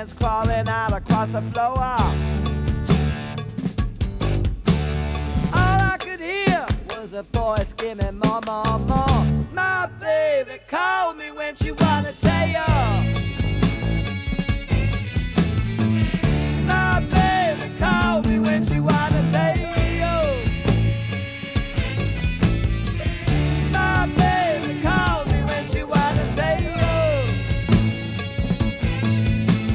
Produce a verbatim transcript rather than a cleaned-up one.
hands crawling out across the floor. All I could hear was a voice screaming more, more, more. My baby called me when she wanna tell you